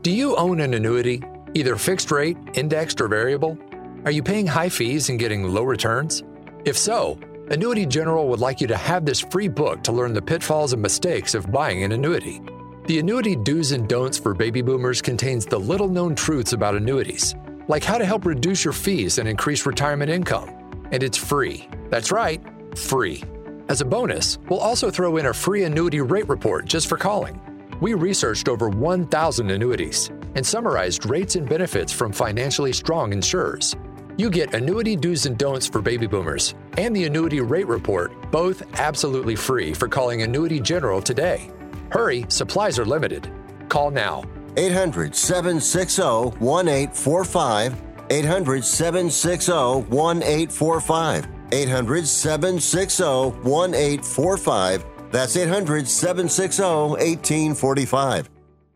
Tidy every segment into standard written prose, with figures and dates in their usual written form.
Do you own an annuity, either fixed rate, indexed, or variable? Are you paying high fees and getting low returns? If so, Annuity General would like you to have this free book to learn the pitfalls and mistakes of buying an annuity. The Annuity Do's and Don'ts for Baby Boomers contains the little-known truths about annuities, like how to help reduce your fees and increase retirement income. And it's free. That's right, free. As a bonus, we'll also throw in a free annuity rate report just for calling. We researched over 1,000 annuities and summarized rates and benefits from financially strong insurers. You get Annuity Do's and Don'ts for Baby Boomers and the Annuity Rate Report, both absolutely free for calling Annuity General today. Hurry, supplies are limited. Call now. 800-760-1845. 800-760-1845. 800-760-1845. That's 800-760-1845.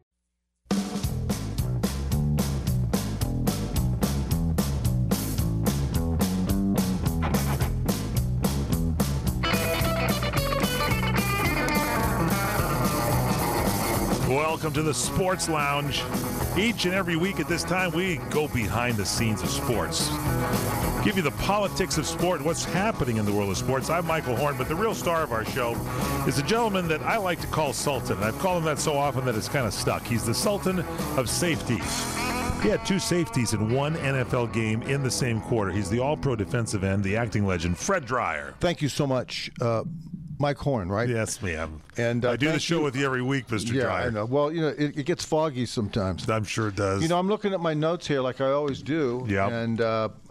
Welcome to the Sports Lounge. Each and every week at this time, we go behind the scenes of sports. Give you the politics of sport, what's happening in the world of sports. I'm Michael Horn, but the real star of our show is a gentleman that I like to call Sultan. And I've called him that so often that it's kind of stuck. He's the Sultan of safeties. He had 2 safeties in one NFL game in the same quarter. He's the all-pro defensive end, the acting legend, Fred Dryer. Thank you so much, Mike Horn, right? Yes, ma'am. And I do the show with you every week, Mr. Yeah, Dryer. I know. Well, it gets foggy sometimes. I'm sure it does. I'm looking at my notes here like I always do. Yeah. And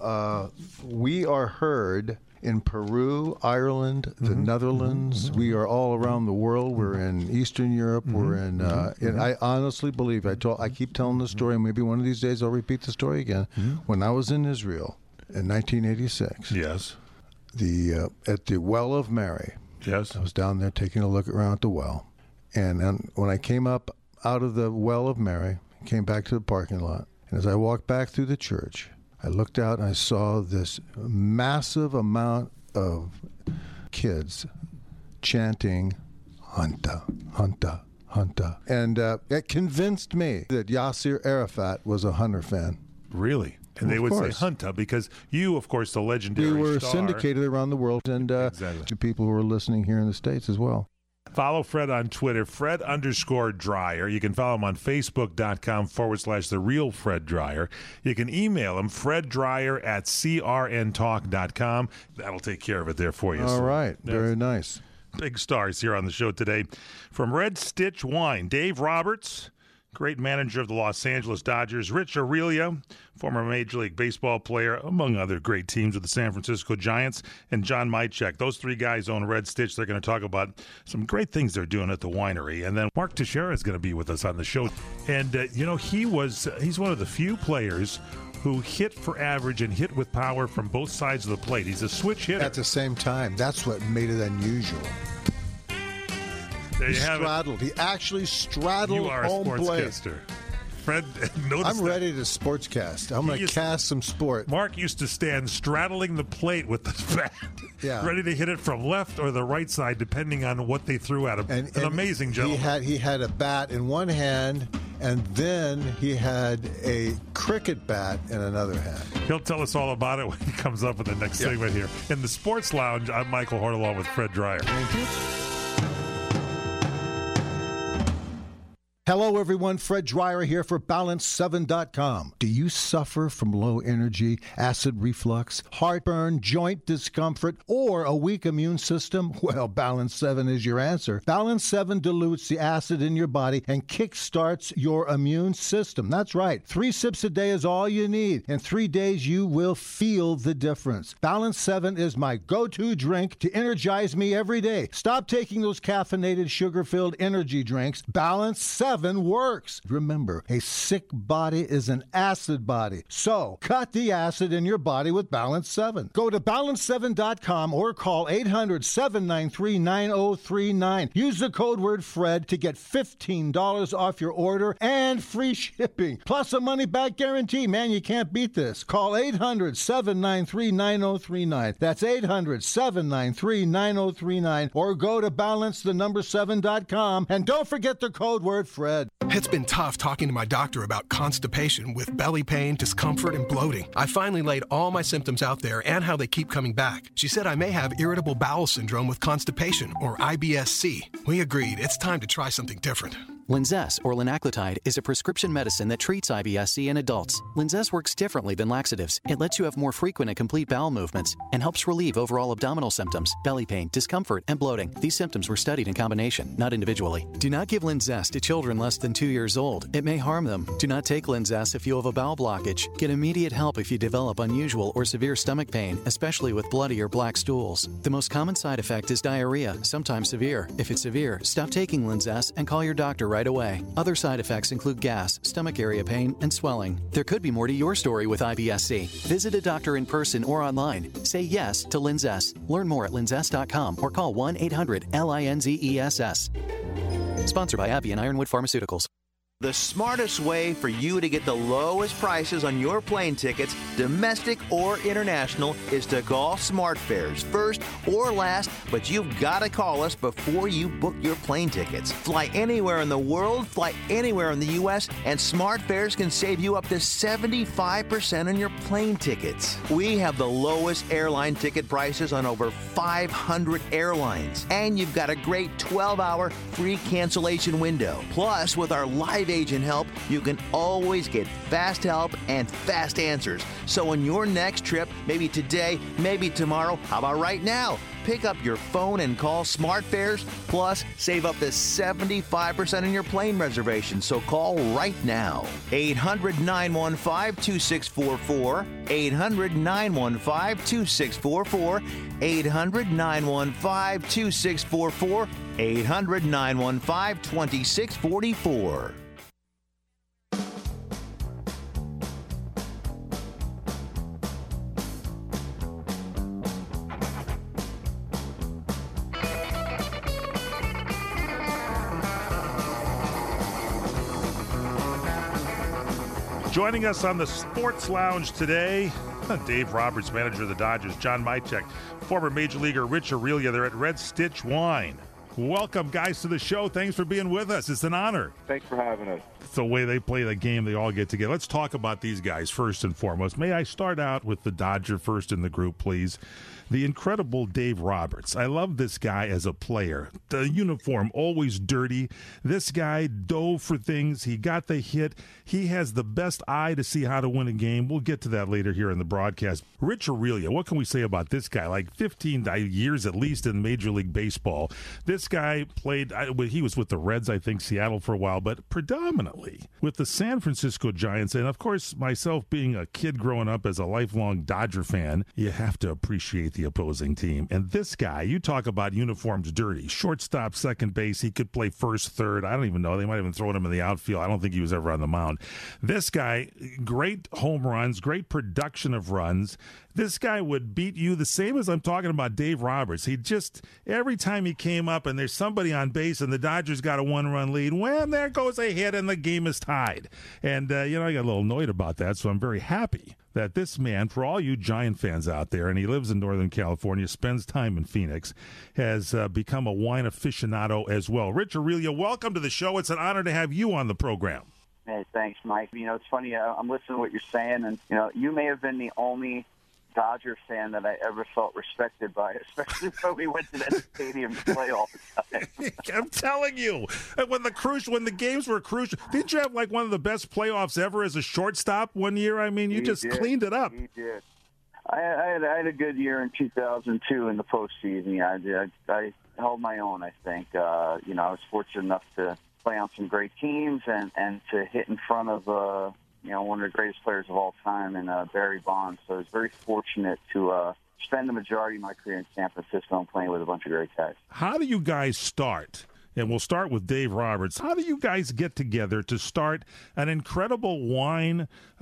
we are heard in Peru, Ireland, the Netherlands. We are all around the world. We're in Eastern Europe. We're in. And I honestly believe I keep telling the story. Maybe one of these days I'll repeat the story again. When I was in Israel in 1986. Yes. At the Well of Mary. Yes. I was down there taking a look around at the well. And when I came up out of the Well of Mary, came back to the parking lot, and as I walked back through the church, I looked out and I saw this massive amount of kids chanting, Hunta, Hunta, Hunta. And it convinced me that Yasser Arafat was a Hunter fan. Really? And they would say Hunta because you, of course, the legendary We were star. syndicated around the world, and Exactly. to people who are listening here in the States as well. Follow Fred on Twitter, Fred_Dryer. You can follow him on Facebook.com/The Real Fred Dryer. You can email him, FredDryer@CRNTalk.com. That'll take care of it there for you. All right. Very nice. Big stars here on the show today. From Red Stitch Wine, Dave Roberts, great manager of the Los Angeles Dodgers. Rich Aurelia, former Major League Baseball player, among other great teams with the San Francisco Giants. And John Mychek. Those 3 guys own Red Stitch. They're going to talk about some great things they're doing at the winery. And then Mark Teixeira is going to be with us on the show. And, he's one of the few players who hit for average and hit with power from both sides of the plate. He's a switch hitter. At the same time, that's what made it unusual. There you have straddled. He actually straddled You are a home plate. sportscaster. Fred, notice I'm that. ready to sportscast. I'm going to cast some sport. Mark used to stand straddling the plate with the bat, ready to hit it from left or the right side, depending on what they threw at him. An amazing gentleman. He had a bat in one hand, and then he had a cricket bat in another hand. He'll tell us all about it when he comes up with the next segment here. In the Sports Lounge, I'm Michael Horn along with Fred Dryer. Thank you. Hello, everyone. Fred Dryer here for Balance7.com. Do you suffer from low energy, acid reflux, heartburn, joint discomfort, or a weak immune system? Well, Balance 7 is your answer. Balance 7 dilutes the acid in your body and kickstarts your immune system. That's right. 3 sips a day is all you need. In 3 days, you will feel the difference. Balance 7 is my go-to drink to energize me every day. Stop taking those caffeinated, sugar-filled energy drinks. Balance 7 works. Remember, a sick body is an acid body. So, cut the acid in your body with Balance 7. Go to Balance7.com or call 800-793-9039. Use the code word Fred to get $15 off your order and free shipping. Plus a money-back guarantee. Man, you can't beat this. Call 800-793-9039. That's 800-793-9039. Or go to Balance7.com. And don't forget the code word Fred. Red. It's been tough talking to my doctor about constipation with belly pain, discomfort, and bloating. I finally laid all my symptoms out there and how they keep coming back. She said I may have irritable bowel syndrome with constipation, or IBS-C. We agreed it's time to try something different. Linzess, or linaclotide, is a prescription medicine that treats IBS-C in adults. Linzess works differently than laxatives. It lets you have more frequent and complete bowel movements and helps relieve overall abdominal symptoms, belly pain, discomfort, and bloating. These symptoms were studied in combination, not individually. Do not give Linzess to children less than 2 years old. It may harm them. Do not take Linzess if you have a bowel blockage. Get immediate help if you develop unusual or severe stomach pain, especially with bloody or black stools. The most common side effect is diarrhea, sometimes severe. If it's severe, stop taking Linzess and call your doctor right away. Other side effects include gas, stomach area pain, and swelling. There could be more to your story with IBS-C. Visit a doctor in person or online. Say yes to Linzess. Learn more at linzess.com or call 1-800-LINZESS. Sponsored by AbbVie and Ironwood Pharmaceuticals. The smartest way for you to get the lowest prices on your plane tickets, domestic or international, is to call SmartFares first or last, but you've got to call us before you book your plane tickets. Fly anywhere in the world, fly anywhere in the U.S., and SmartFares can save you up to 75% on your plane tickets. We have the lowest airline ticket prices on over 500 airlines, and you've got a great 12-hour free cancellation window. Plus, with our live agent help, you can always get fast help and fast answers. So on your next trip, maybe today, maybe tomorrow, how about right now? Pick up your phone and call SmartFares, plus save up to 75% on your plane reservation. So call right now. 800-915-2644. 800-915-2644. 800-915-2644. 800-915-2644. Joining us on the Sports Lounge today, Dave Roberts, manager of the Dodgers, John Mychek, former Major Leaguer Rich Aurelia. They're at Red Stitch Wine. Welcome, guys, to the show. Thanks for being with us. It's an honor. Thanks for having us. It's the way they play the game. They all get together. Let's talk about these guys first and foremost. May I start out with the Dodger first in the group, please? The incredible Dave Roberts. I love this guy as a player. The uniform, always dirty. This guy dove for things. He got the hit. He has the best eye to see how to win a game. We'll get to that later here in the broadcast. Rich Aurelia, what can we say about this guy? Like 15 years at least in Major League Baseball. This guy played, he was with the Reds, I think, Seattle for a while, but predominantly with the San Francisco Giants. And, of course, myself being a kid growing up as a lifelong Dodger fan, you have to appreciate the opposing team. And this guy, you talk about uniforms dirty. Shortstop, second base, he could play first, third. I don't even know. They might have even thrown him in the outfield. I don't think he was ever on the mound. This guy, great home runs, great production of runs. This guy would beat you the same as I'm talking about Dave Roberts. He just, every time he came up and there's somebody on base and the Dodgers got a one-run lead, well, there goes a hit and the game is tied. And, I got a little annoyed about that, so I'm very happy that this man, for all you Giant fans out there, and he lives in Northern California, spends time in Phoenix, has become a wine aficionado as well. Rich Aurelia, welcome to the show. It's an honor to have you on the program. Hey, thanks, Mike. It's funny. I'm listening to what you're saying, and, you may have been the only Dodger fan that I ever felt respected by, especially when we went to that stadium to play all the time. I'm telling you, when the games were crucial, didn't you have like one of the best playoffs ever as a shortstop one year? I mean, you just cleaned it up. He did. I had a good year in 2002 in the postseason. I held my own, I think. I was fortunate enough to play on some great teams and to hit in front of one of the greatest players of all time in Barry Bonds. So I was very fortunate to spend the majority of my career in San Francisco and playing with a bunch of great guys. How do you guys start? And we'll start with Dave Roberts. How do you guys get together to start an incredible wine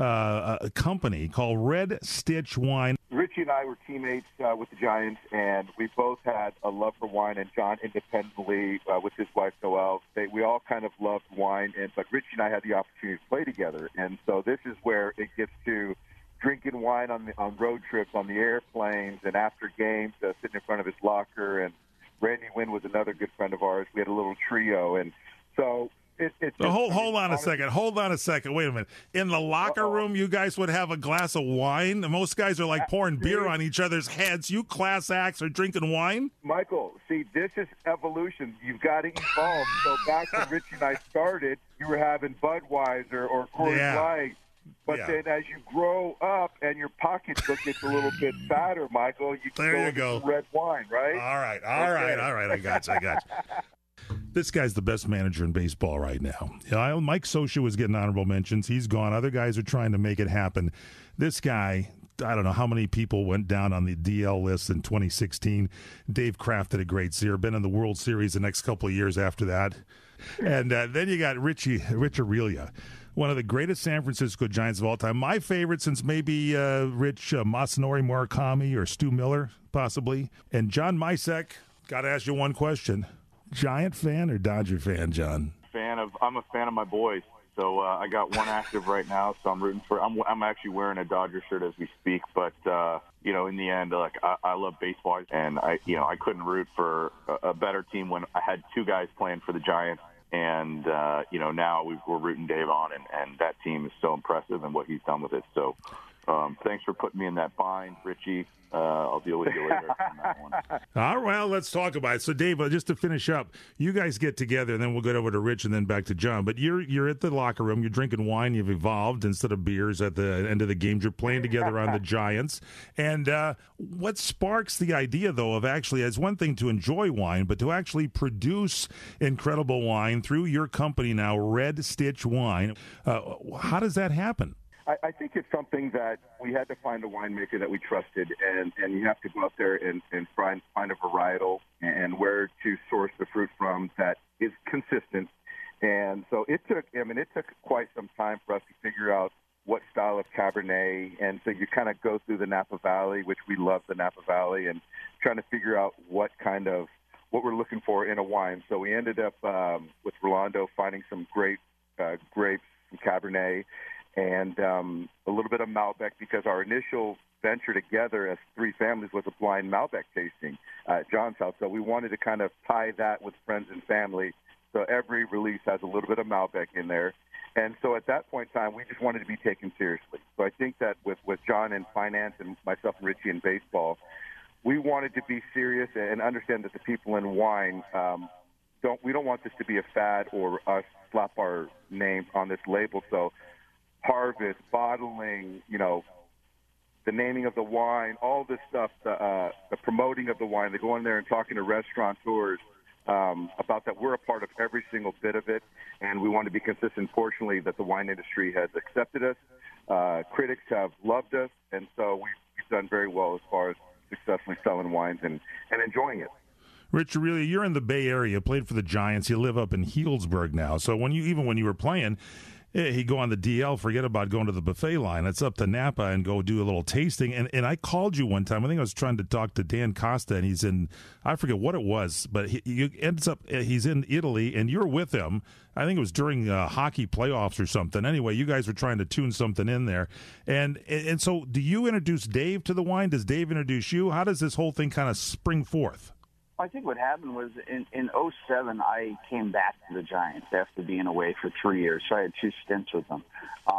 company called Red Stitch Wine? Richie and I were teammates with the Giants, and we both had a love for wine. And John independently with his wife, Noelle, we all kind of loved wine. But Richie and I had the opportunity to play together. And so this is where it gets to drinking wine on road trips, on the airplanes, and after games, sitting in front of his locker. And Randy Wynn was another good friend of ours. We had a little trio. And so Hold on a second. Hold on a second. Wait a minute. In the locker room, you guys would have a glass of wine? Most guys are like pouring beer on each other's heads. You class acts are drinking wine? Michael, see, this is evolution. You've got to evolve. So back when Richie and I started, you were having Budweiser or Coors Light. But then as you grow up and your pocketbook gets a little bit fatter, Michael, you can go red wine, right? All right. I got you. This guy's the best manager in baseball right now. Mike Scioscia was getting honorable mentions. He's gone. Other guys are trying to make it happen. This guy, I don't know how many people went down on the DL list in 2016. Dave Kraft did a great year. Been in the World Series the next couple of years after that. And then you got Rich Aurilia, one of the greatest San Francisco Giants of all time. My favorite since maybe Masanori Murakami or Stu Miller, possibly. And John Mysek, got to ask you one question. Giant fan or Dodger fan, John? I'm a fan of my boys. So I got one active right now, so I'm rooting for. I'm actually wearing a Dodger shirt as we speak. But in the end, like I love baseball, and I couldn't root for a better team when I had two guys playing for the Giants, and now we're rooting Dave on, and that team is so impressive and what he's done with it. So thanks for putting me in that bind, Richie. I'll deal with you later on that one. All right, well, let's talk about it. So, Dave, just to finish up, you guys get together, and then we'll go over to Rich and then back to John. But you're at the locker room. You're drinking wine. You've evolved. Instead of beers at the end of the games, you're playing together on the Giants. And what sparks the idea, though, of actually, it's one thing to enjoy wine, but to actually produce incredible wine through your company now, Red Stitch Wine. How does that happen? I think it's something that we had to find a winemaker that we trusted, and you have to go out there and find a varietal and where to source the fruit from that is consistent. And so it took quite some time for us to figure out what style of Cabernet. And so you kind of go through the Napa Valley, which we love the Napa Valley, and trying to figure out what we're looking for in a wine. So we ended up with Rolando finding some great grapes, some Cabernet, and a little bit of Malbec, because our initial venture together as three families was a blind Malbec tasting at John's house. So we wanted to kind of tie that with friends and family. So every release has a little bit of Malbec in there. And so at that point in time, we just wanted to be taken seriously. So I think that with John in finance and myself and Richie in baseball, we wanted to be serious and understand that the people in wine we don't want this to be a fad or us slap our name on this label. So harvest, bottling, the naming of the wine, all this stuff, the promoting of the wine, they go in there and talking to restaurateurs about that. We're a part of every single bit of it, and we want to be consistent. Fortunately, that the wine industry has accepted us. Critics have loved us, and so we've done very well as far as successfully selling wines and enjoying it. Rich, really, you're in the Bay Area, played for the Giants. You live up in Healdsburg now. So when you were playing, you go on the DL, forget about going to the buffet line. It's up to Napa and go do a little tasting. And I called you one time. I think I was trying to talk to Dan Costa, and he's in, I forget what it was, but he's in Italy, and you're with him. I think it was during hockey playoffs or something. Anyway, you guys were trying to tune something in there. And so do you introduce Dave to the wine? Does Dave introduce you? How does this whole thing kind of spring forth? I think what happened was in 2007, I came back to the Giants after being away for 3 years. So I had two stints with them.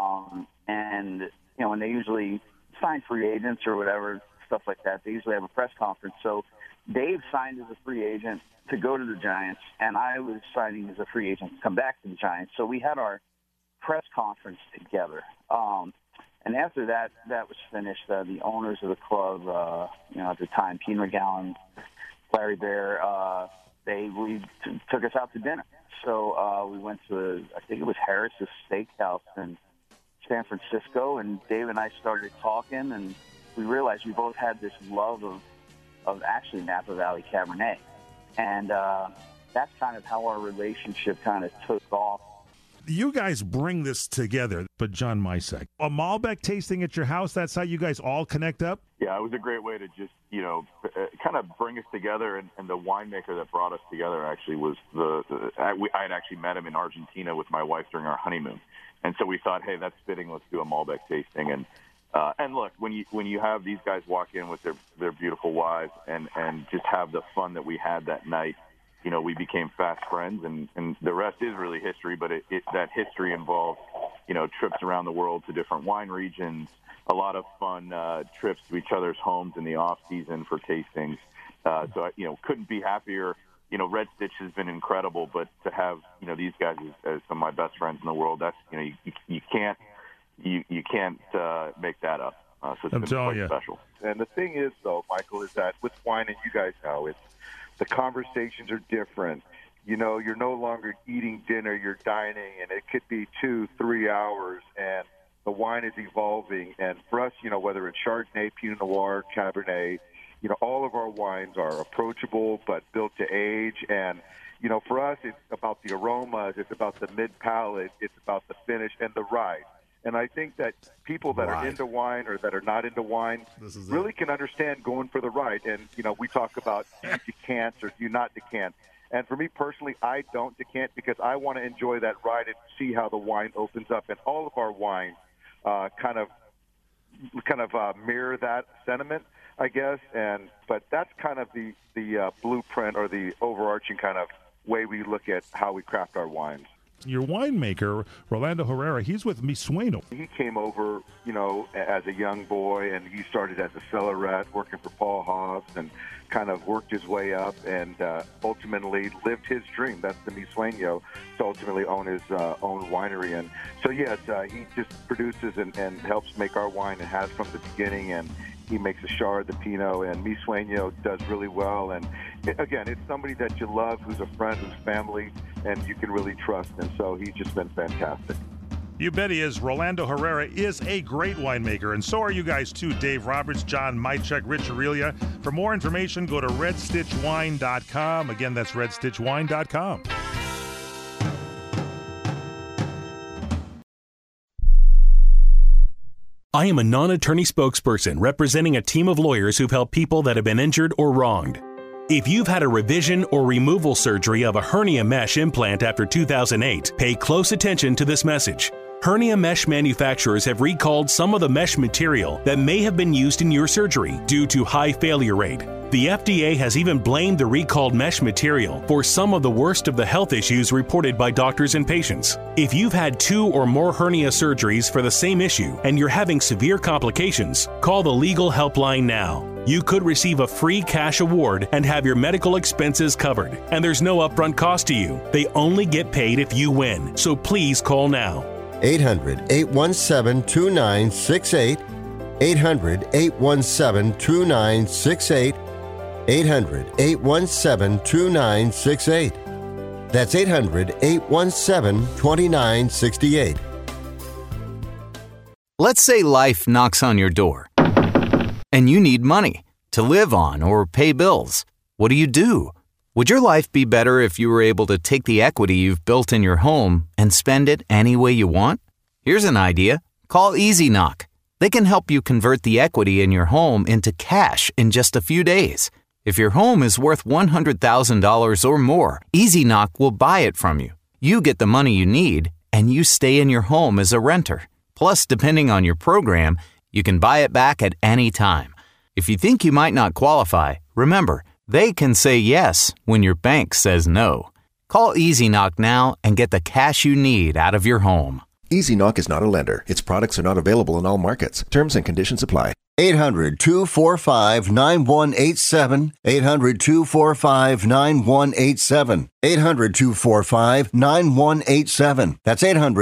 And when they usually sign free agents or whatever, stuff like that, they usually have a press conference. So Dave signed as a free agent to go to the Giants, and I was signing as a free agent to come back to the Giants. So we had our press conference together. And after that was finished, the owners of the club, at the time, Pete McGowan, Larry Bear, they took us out to dinner. So we went to, I think it was Harris's Steakhouse in San Francisco, and Dave and I started talking, and we realized we both had this love of actually Napa Valley Cabernet. And that's kind of how our relationship kind of took off. You guys bring this together, but John Mysek, a Malbec tasting at your house, that's how you guys all connect up? Yeah, it was a great way to just, kind of bring us together. And the winemaker that brought us together actually was I had actually met him in Argentina with my wife during our honeymoon. And so we thought, hey, that's fitting. Let's do a Malbec tasting. And look, when you have these guys walk in with their beautiful wives and just have the fun that we had that night, we became fast friends, and the rest is really history. But that history involved, trips around the world to different wine regions, a lot of fun trips to each other's homes in the off season for tastings. So I, couldn't be happier. Red Stitch has been incredible, but to have, these guys as some of my best friends in the world, that's, you can't make that up. So it's been quite special. And the thing is, though, Michael, is that with wine, and you guys know, the conversations are different. You're no longer eating dinner, you're dining, and it could be 2-3 hours, and the wine is evolving. And for us, whether it's Chardonnay, Pinot Noir, Cabernet, all of our wines are approachable but built to age. And, for us, it's about the aromas, it's about the mid-palate, it's about the finish and the ride. And I think that people that are into wine or that are not into wine really can understand going for the ride. And, we talk about do you decant or do you not decant. And for me personally, I don't decant because I want to enjoy that ride and see how the wine opens up. And all of our wines kind of mirror that sentiment, I guess. But that's kind of the blueprint or the overarching kind of way we look at how we craft our wines. Your winemaker, Rolando Herrera, he's with Mi Sueño. He came over, as a young boy, and he started as a cellar rat working for Paul Hobbs and kind of worked his way up and ultimately lived his dream. That's the Mi Sueño, to ultimately own his own winery. And so, yes, he just produces and helps make our wine and has from the beginning. And he makes the Chard, the Pinot, and Mi Sueño does really well. And again, it's somebody that you love, who's a friend, who's family, and you can really trust. And so he's just been fantastic. You bet he is. Rolando Herrera is a great winemaker, and so are you guys too. Dave Roberts, John Mychek, Rich Aurelia. For more information, go to redstitchwine.com. Again, that's redstitchwine.com. I am a non-attorney spokesperson representing a team of lawyers who've helped people that have been injured or wronged. If you've had a revision or removal surgery of a hernia mesh implant after 2008, pay close attention to this message. Hernia mesh manufacturers have recalled some of the mesh material that may have been used in your surgery due to high failure rate. The FDA has even blamed the recalled mesh material for some of the worst of the health issues reported by doctors and patients. If you've had 2 or more hernia surgeries for the same issue and you're having severe complications, call the legal helpline now. You could receive a free cash award and have your medical expenses covered. And there's no upfront cost to you. They only get paid if you win. So please call now. 800-817-2968. 800-817-2968. 800-817-2968. That's 800-817-2968. Let's say life knocks on your door and you need money to live on or pay bills. What do? Would your life be better if you were able to take the equity you've built in your home and spend it any way you want? Here's an idea. Call EasyKnock. They can help you convert the equity in your home into cash in just a few days. If your home is worth $100,000 or more, EasyKnock will buy it from you. You get the money you need, and you stay in your home as a renter. Plus, depending on your program, you can buy it back at any time. If you think you might not qualify, remember, they can say yes when your bank says no. Call EasyKnock now and get the cash you need out of your home. EasyKnock is not a lender. Its products are not available in all markets. Terms and conditions apply. 800-245-9187. 800-245-9187. 800-245-9187. That's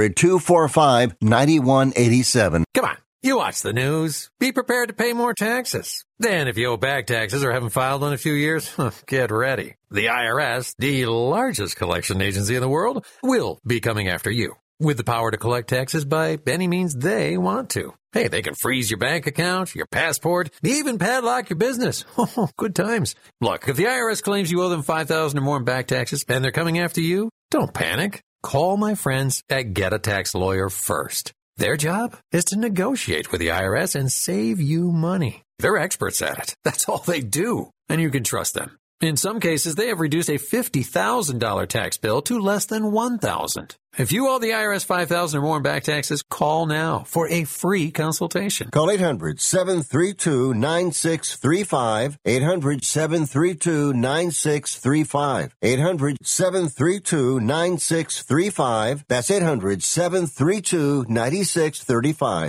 800-245-9187. Come on. You watch the news. Be prepared to pay more taxes. Then if you owe back taxes or haven't filed in a few years, get ready. The IRS, the largest collection agency in the world, will be coming after you with the power to collect taxes by any means they want to. Hey, they can freeze your bank account, your passport, even padlock your business. Oh, good times. Look, if the IRS claims you owe them $5,000 or more in back taxes and they're coming after you, don't panic. Call my friends at Get a Tax Lawyer first. Their job is to negotiate with the IRS and save you money. They're experts at it. That's all they do. And you can trust them. In some cases, they have reduced a $50,000 tax bill to less than $1,000. If you owe the IRS $5,000 or more in back taxes, call now for a free consultation. Call 800-732-9635. 800-732-9635. 800-732-9635. That's 800-732-9635.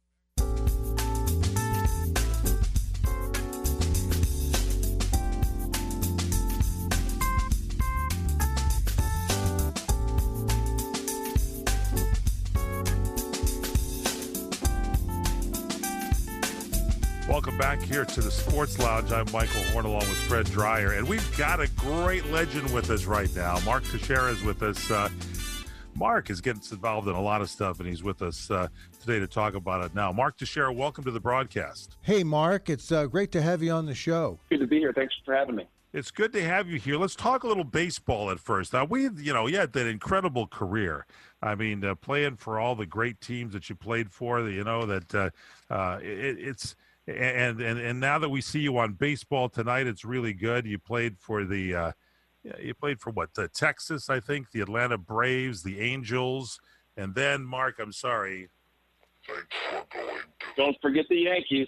Welcome back here to the Sports Lounge. I'm Michael Horn along with Fred Dreyer, and we've got a great legend with us right now. Mark Teixeira is with us. Mark is getting involved in a lot of stuff, and he's with us today to talk about it now. Mark Teixeira, welcome to the broadcast. Hey, Mark. It's great to have you on the show. Good to be here. Thanks for having me. It's good to have you here. Let's talk a little baseball at first. Now, you had that incredible career. I mean, playing for all the great teams that you played for, And now that we see you on baseball tonight, it's really good. You played for the Texas, I think, the Atlanta Braves, the Angels, and then Mark, I'm sorry. Don't forget the Yankees.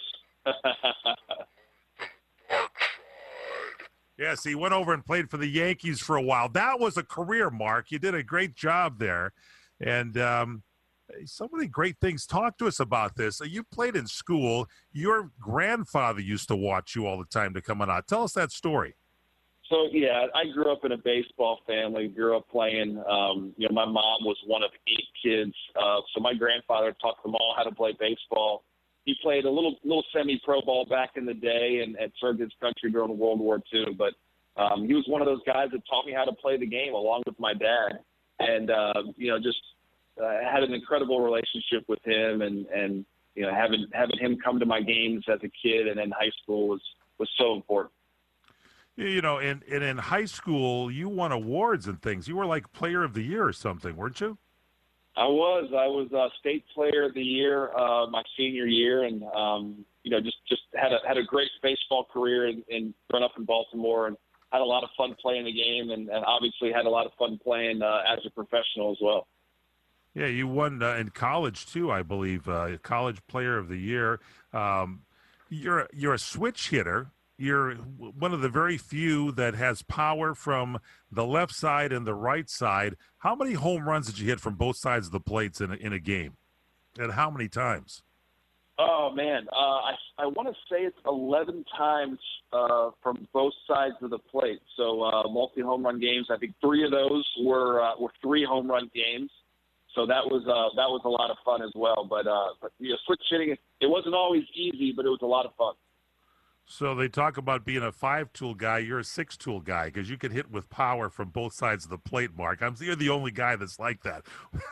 Yes, he went over and played for the Yankees for a while. That was a career, Mark. You did a great job there, and so many great things. Talk to us about this. You played in school. Your grandfather used to watch you all the time to come on out. Tell us that story. So, yeah, I grew up in a baseball family, grew up playing. My mom was one of 8 kids. So my grandfather taught them all how to play baseball. He played a little semi-pro ball back in the day and served his country during World War II. But he was one of those guys that taught me how to play the game along with my dad. And, had an incredible relationship with him, and having him come to my games as a kid and in high school was so important. And in high school, you won awards and things. You were like Player of the Year or something, weren't you? I was State Player of the Year my senior year, and just had a great baseball career in growing up in Baltimore, and had a lot of fun playing the game, and obviously had a lot of fun playing as a professional as well. Yeah, you won in college too, I believe. College Player of the Year. You're a switch hitter. You're one of the very few that has power from the left side and the right side. How many home runs did you hit from both sides of the plates in a game, and how many times? Oh man, I want to say it's 11 times from both sides of the plate. So multi-home run games. I think 3 of those were 3 home run games. So that was a lot of fun as well. But switch hitting, it wasn't always easy, but it was a lot of fun. So they talk about being a 5-tool guy. You're a 6-tool guy because you can hit with power from both sides of the plate, Mark. You're the only guy that's like that.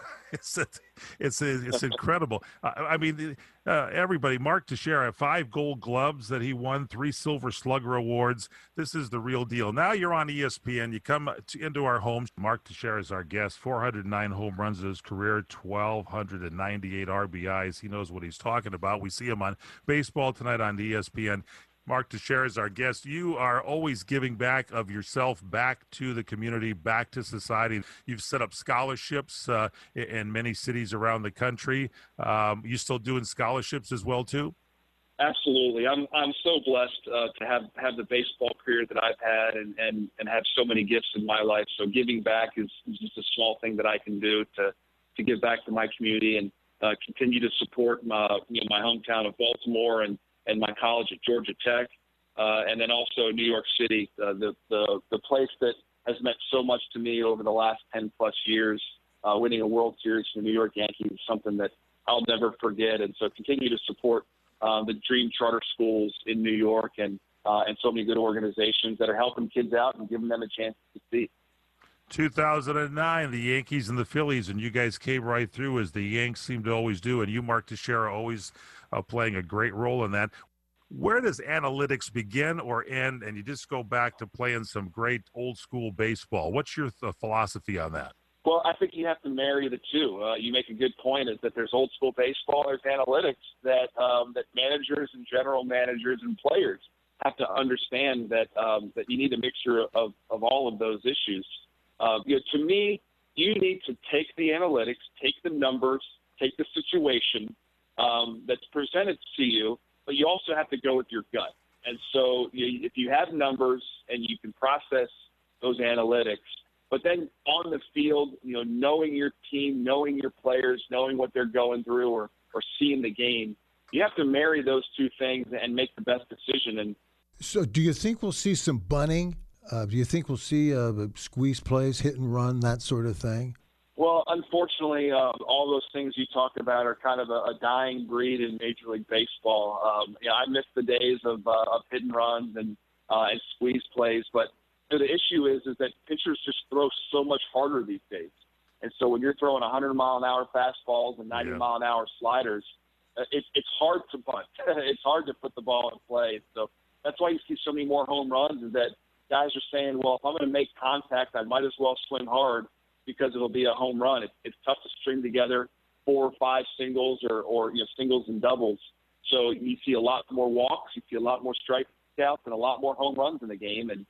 It's incredible. Everybody, Mark Teixeira, 5 Gold Gloves that he won, 3 Silver Slugger Awards. This is the real deal. Now you're on ESPN. You come into our home. Mark Teixeira is our guest. 409 home runs in his career, 1,298 RBIs. He knows what he's talking about. We see him on Baseball Tonight on ESPN. Mark Teixeira is our guest. You are always giving back of yourself back to the community, back to society. You've set up scholarships in many cities around the country. You still doing scholarships as well, too? Absolutely. I'm so blessed to have the baseball career that I've had and have so many gifts in my life. So giving back is just a small thing that I can do to give back to my community and continue to support my hometown of Baltimore and my college at Georgia Tech, and then also New York City, the place that has meant so much to me over the last 10 plus years. Winning a World Series for the New York Yankees is something that I'll never forget, and so continue to support the Dream Charter Schools in New York and so many good organizations that are helping kids out and giving them a chance to succeed. 2009, the Yankees and the Phillies, and you guys came right through as the Yanks seem to always do, and you, Mark Teixeira, always playing a great role in that. Where does analytics begin or end, and you just go back to playing some great old-school baseball? What's your philosophy on that? Well, I think you have to marry the two. You make a good point is that there's old-school baseball, there's analytics that managers and general managers and players have to understand that that you need a mixture of all of those issues. To me, you need to take the analytics, take the numbers, take the situation that's presented to you, but you also have to go with your gut. And so if you have numbers and you can process those analytics, but then on the field, knowing your team, knowing your players, knowing what they're going through or seeing the game, you have to marry those two things and make the best decision. And so do you think we'll see some bunting? Do you think we'll see squeeze plays, hit and run, that sort of thing? Well, unfortunately, all those things you talk about are kind of a dying breed in Major League Baseball. I miss the days of hit and runs and squeeze plays, but the issue is that pitchers just throw so much harder these days. And so when you're throwing 100-mile-an-hour fastballs and 90-mile-an-hour sliders, it's hard to bunt. It's hard to put the ball in play. So that's why you see so many more home runs, is that guys are saying, well, if I'm going to make contact, I might as well swing hard because it'll be a home run. It's tough to string together 4 or 5 singles or singles and doubles. So you see a lot more walks, you see a lot more strikeouts, and a lot more home runs in the game. And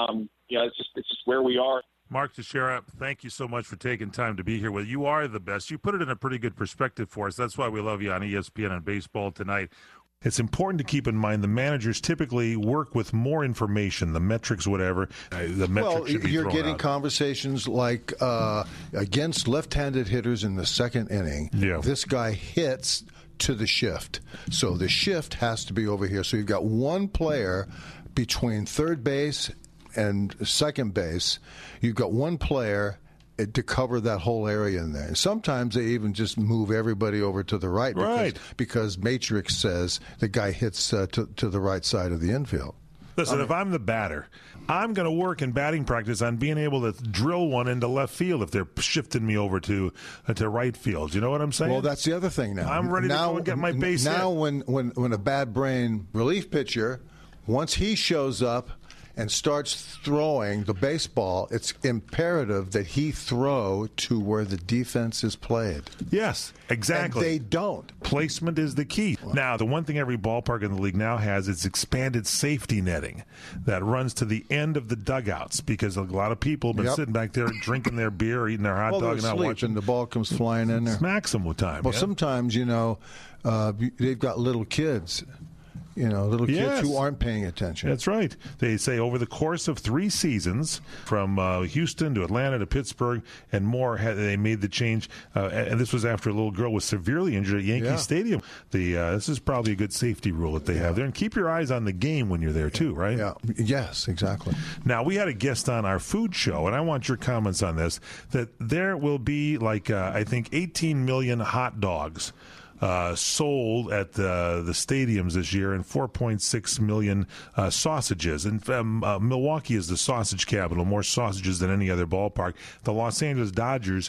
it's just where we are. Mark Teixeira, thank you so much for taking time to be here with you. You are the best. You put it in a pretty good perspective for us. That's why we love you on ESPN and Baseball Tonight. It's important to keep in mind the managers typically work with more information, the metrics, whatever. The metrics should be you're thrown getting out. Conversations like against left-handed hitters in the second inning. Yeah. This guy hits to the shift. So the shift has to be over here. So you've got one player between third base and second base. You've got one player to cover that whole area in there. And sometimes they even just move everybody over to the right. Because Matrix says the guy hits to the right side of the infield. Listen, if I'm the batter, I'm going to work in batting practice on being able to drill one into left field if they're shifting me over to right field. You know what I'm saying? Well, that's the other thing now. I'm ready to go and get my base hit. Now when a bad brain relief pitcher, once he shows up and starts throwing the baseball, it's imperative that he throw to where the defense is played. Yes, exactly. And they don't. Placement is the key. Now, the one thing every ballpark in the league now has is expanded safety netting that runs to the end of the dugouts, because a lot of people have been sitting back there drinking their beer, or eating their hot dog, and not watching. And the ball comes flying in there. Smacks them with time. Well, sometimes, they've got little kids. Kids who aren't paying attention. That's right. They say over the course of 3 seasons, from Houston to Atlanta to Pittsburgh and more, they made the change. And this was after a little girl was severely injured at Yankee Stadium. This is probably a good safety rule that they have there. And keep your eyes on the game when you're there, too, right? Yeah. Yes, exactly. Now, we had a guest on our food show, and I want your comments on this, that there will be, I think, 18 million hot dogs sold at the stadiums this year, and 4.6 million sausages. And Milwaukee is the sausage capital, more sausages than any other ballpark. The Los Angeles Dodgers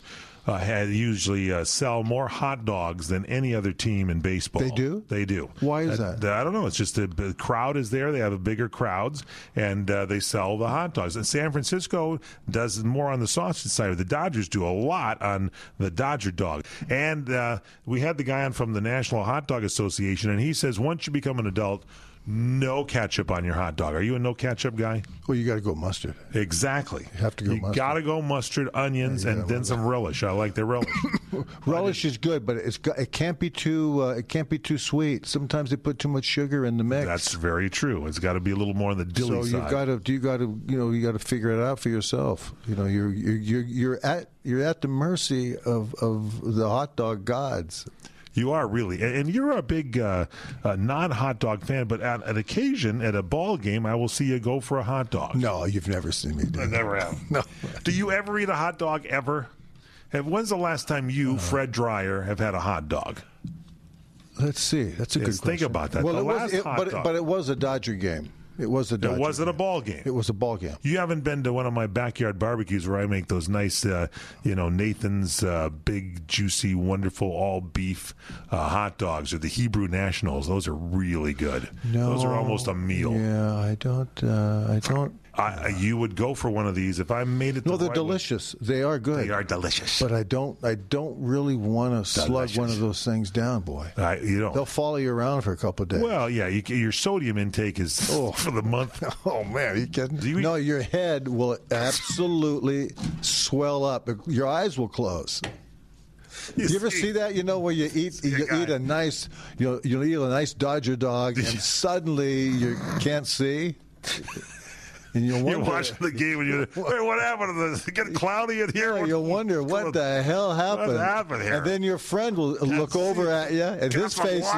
usually sell more hot dogs than any other team in baseball. They do? They do. Why is that? I don't know. It's just the crowd is there. They have bigger crowds, and they sell the hot dogs. And San Francisco does more on the sausage side. The Dodgers do a lot on the Dodger dog. And we had the guy on from the National Hot Dog Association, and he says once you become an adult, no ketchup on your hot dog. Are you a no ketchup guy? Well, you got to go mustard. Exactly. You have to go mustard. You got to go mustard, onions, and then some relish. I like the relish. Relish is good, but it can't be too sweet. Sometimes they put too much sugar in the mix. That's very true. It's got to be a little more on the dilly side. So you got to figure it out for yourself. You're at the mercy of the hot dog gods. You are really, and you're a big non-hot dog fan. But at an occasion, at a ball game, I will see you go for a hot dog. No, you've never seen me do that. I never have. No. Do you ever eat a hot dog ever? When's the last time you, Fred Dreyer, have had a hot dog? Let's see. That's a good question. Think about that. Well, but it was a Dodger game. It was a Dodger. It wasn't a ball game. It was a ball game. You haven't been to one of my backyard barbecues where I make those nice, Nathan's big, juicy, wonderful all beef hot dogs, or the Hebrew Nationals. Those are really good. No, those are almost a meal. Yeah, I don't. You would go for one of these if I made it. No, they're delicious. They are good. They are delicious. But I don't really want to slug one of those things down, boy. You don't. They'll follow you around for a couple of days. Well, yeah, your sodium intake is for the month. Oh, man, are you kidding? No, your head will absolutely swell up. Your eyes will close. You ever see that? Where you eat a nice, you eat a nice Dodger dog, and suddenly you can't see. And you're watching the game and wait, what happened to this? It get cloudy in here? Yeah, you'll wonder what the hell happened. What happened here? And then your friend will look over at you, and his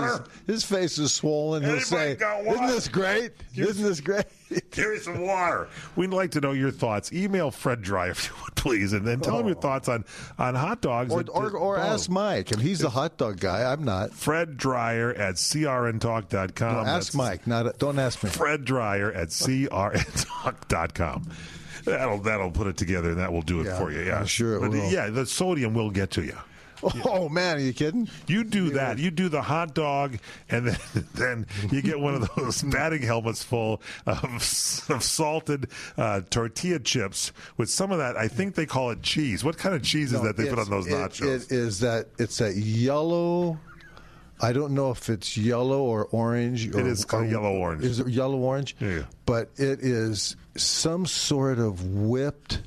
face is swollen. He'll say, "Isn't this great? Isn't this great?" Here's some water. We'd like to know your thoughts. Email Fred Dryer, if you would, please, and then tell him your thoughts on hot dogs. Or ask Mike, and he's the hot dog guy. I'm not. Fred Dryer at crntalk.com. No, ask Mike. Don't ask me. Fred Dryer at crntalk.com. That'll put it together, and that will do it for you. Yeah, sure it will. Yeah, the sodium will get to you. Oh, man, are you kidding? You do that. You do the hot dog, and then you get one of those batting helmets full of salted tortilla chips with some of that. I think they call it cheese. What kind of cheese is that they put on those nachos? It's that yellow. I don't know if it's yellow or orange. It is yellow-orange. Is it yellow-orange? Yeah. But it is some sort of whipped,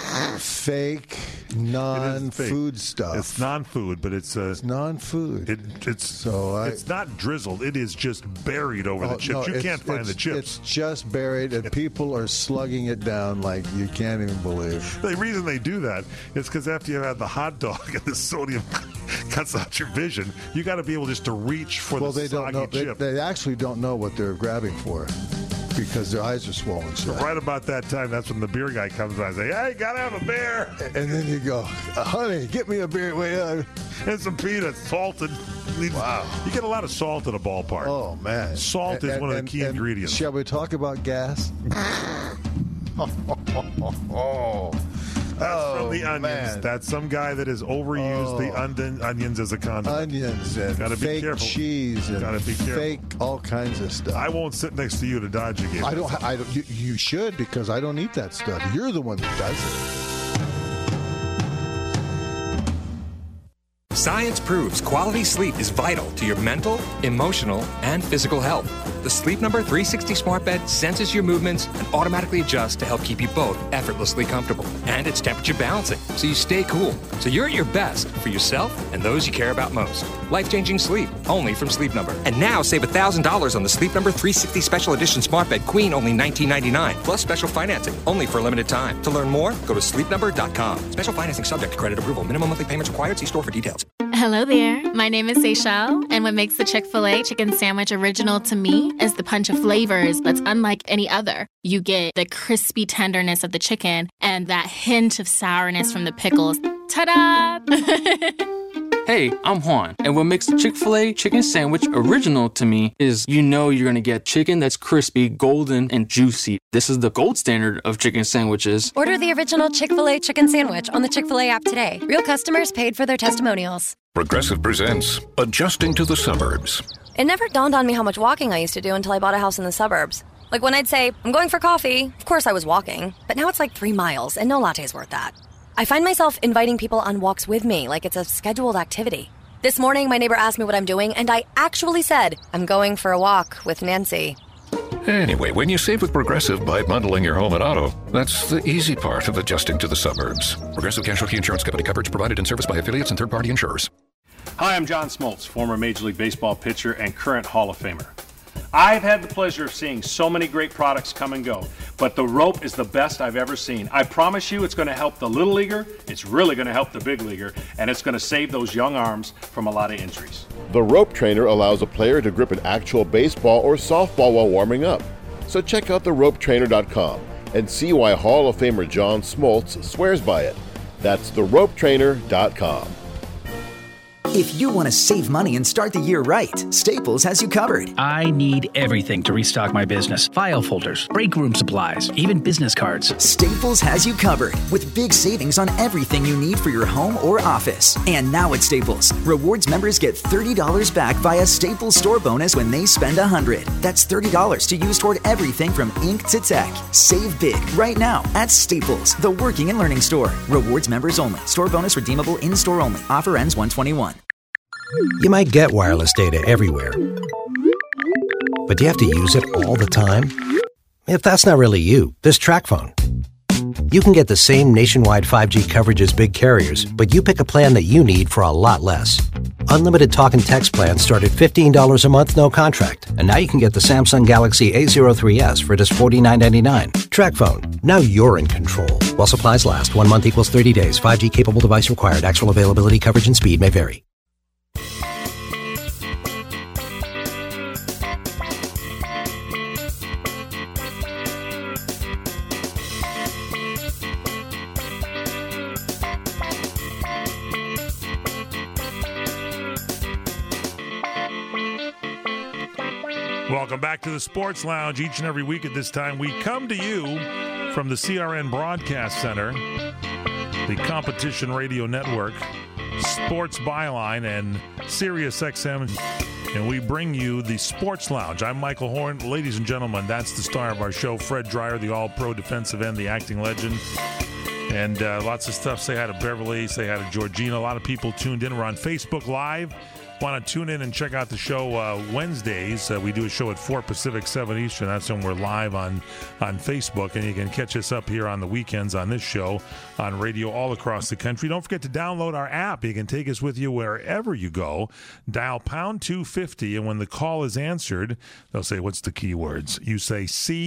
fake, non-food stuff. It's non-food, but it's non-food. It's not drizzled. It is just buried over the chips. You can't find the chips. It's just buried, and people are slugging it down like you can't even believe. The reason they do that is because after you have the hot dog and the sodium cuts out your vision, you got to be able just to reach for the soggy chip. They actually don't know what they're grabbing for, because their eyes are swollen shut. Right about that time, that's when the beer guy comes by and says, "Hey, gotta have a beer." And then you go, "Honey, get me a beer." And some peanuts, salted. Wow. You get a lot of salt at a ballpark. Oh, man. Salt is one of the key ingredients. Shall we talk about gas? That's from the onions. Man. That's some guy that has overused the onions as a condiment. Onions and fake cheese and fake all kinds of stuff. I won't sit next to you to dodge a game. I don't. You should, because I don't eat that stuff. You're the one that does it. Science proves quality sleep is vital to your mental, emotional, and physical health. The Sleep Number 360 smart bed senses your movements and automatically adjusts to help keep you both effortlessly comfortable. And it's temperature balancing, so you stay cool. So you're at your best for yourself and those you care about most. Life-changing sleep, only from Sleep Number. And now save $1,000 on the Sleep Number 360 Special Edition smart bed Queen, only $19.99, plus special financing, only for a limited time. To learn more, go to sleepnumber.com. Special financing subject to credit approval. Minimum monthly payments required. See store for details. Hello there. My name is Seychelle, and what makes the Chick-fil-A chicken sandwich original to me is the punch of flavors that's unlike any other. You get the crispy tenderness of the chicken and that hint of sourness from the pickles. Ta-da! Hey, I'm Juan, and what makes the Chick-fil-A chicken sandwich original to me is you're going to get chicken that's crispy, golden, and juicy. This is the gold standard of chicken sandwiches. Order the original Chick-fil-A chicken sandwich on the Chick-fil-A app today. Real customers paid for their testimonials. Progressive presents Adjusting to the Suburbs. It never dawned on me how much walking I used to do until I bought a house in the suburbs. Like when I'd say, I'm going for coffee, of course I was walking, but now it's like 3 miles, and no latte's worth that. I find myself inviting people on walks with me like it's a scheduled activity. This morning, my neighbor asked me what I'm doing, and I actually said, I'm going for a walk with Nancy. Anyway, when you save with Progressive by bundling your home and auto, that's the easy part of adjusting to the suburbs. Progressive Casualty Insurance Company, coverage provided in service by affiliates and third-party insurers. Hi, I'm John Smoltz, former Major League Baseball pitcher and current Hall of Famer. I've had the pleasure of seeing so many great products come and go, but the rope is the best I've ever seen. I promise you it's going to help the little leaguer, it's really going to help the big leaguer, and it's going to save those young arms from a lot of injuries. The Rope Trainer allows a player to grip an actual baseball or softball while warming up. So check out theropetrainer.com and see why Hall of Famer John Smoltz swears by it. That's theropetrainer.com. If you want to save money and start the year right, Staples has you covered. I need everything to restock my business. File folders, break room supplies, even business cards. Staples has you covered with big savings on everything you need for your home or office. And now at Staples, Rewards members get $30 back via Staples Store Bonus when they spend $100. That's $30 to use toward everything from ink to tech. Save big right now at Staples, the working and learning store. Rewards members only. Store bonus redeemable in-store only. Offer ends 1/21. You might get wireless data everywhere, but do you have to use it all the time? If that's not really you, there's TracFone. You can get the same nationwide 5G coverage as big carriers, but you pick a plan that you need for a lot less. Unlimited talk and text plans start at $15 a month, no contract. And now you can get the Samsung Galaxy A03s for just $49.99. TracFone. Now you're in control. While supplies last, 1 month equals 30 days. 5G capable device required. Actual availability, coverage, and speed may vary. Welcome back to the Sports Lounge. Each and every week at this time, we come to you from the CRN Broadcast Center, the Competition Radio Network, Sports Byline, and Sirius XM, and we bring you the Sports Lounge. I'm Michael Horn. Ladies and gentlemen, that's the star of our show, Fred Dreyer, the all-pro defensive end, the acting legend. And lots of stuff. Say hi to Beverly, say hi to Georgina. A lot of people tuned in. We're on Facebook Live. Want to tune in and check out the show Wednesdays. We do a show at 4 Pacific, 7 Eastern. That's when we're live on Facebook. And you can catch us up here on the weekends on this show on radio all across the country. Don't forget to download our app. You can take us with you wherever you go. Dial pound 250, and when the call is answered, they'll say, what's the keywords? You say